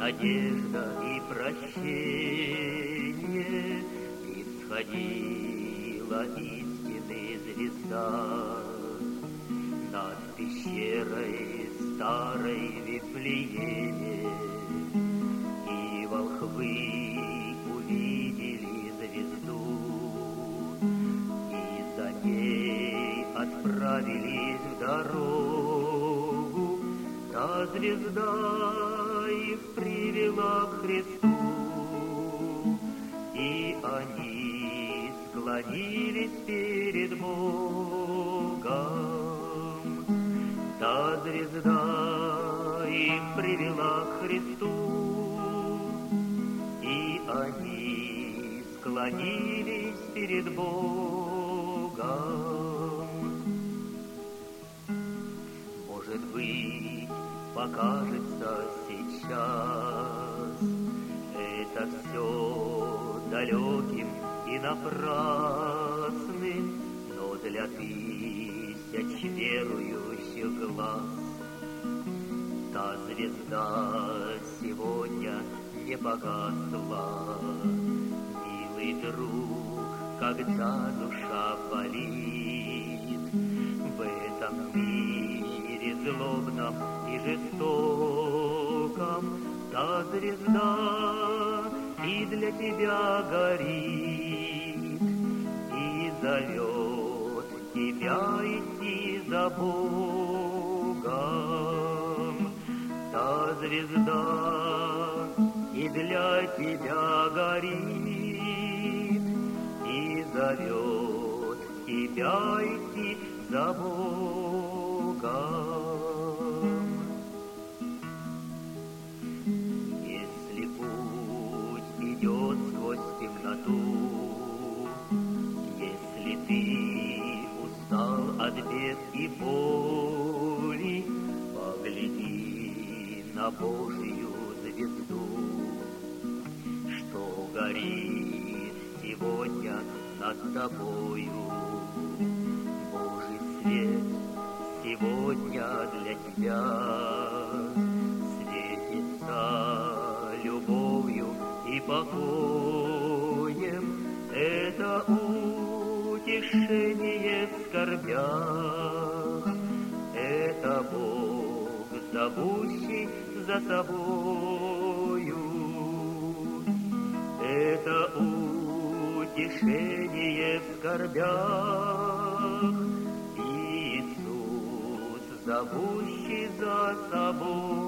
надежда и прощение, исходила истины звезда над пещерой старой Вифлееме, и волхвы увидели звезду, и за ней отправились в дорогу. Та звезда их привела к Христу, и они склонились перед Богом. Та звезда их привела к Христу, и они склонились перед Богом. Может быть, покажется сейчас это все далеким и напрасным, но для тысяч верующих глаз та звезда сегодня не погасла. Милый друг, когда душа болит в этом мире злобном и жестоком, та звезда и для тебя горит, и зовет тебя идти за Богом. Та звезда и для тебя горит, и зовет тебя идти за Богом. Если путь идет сквозь темноту, если ты устал от бед и боли, погляди на Божию звезду, что горит сегодня над тобою. Божий свет сегодня для тебя светится любовью и покоем. Это утешение в скорбях, это Бог, зовущий за собою. Это утешение в скорбях, Иисус, зовущий за собой.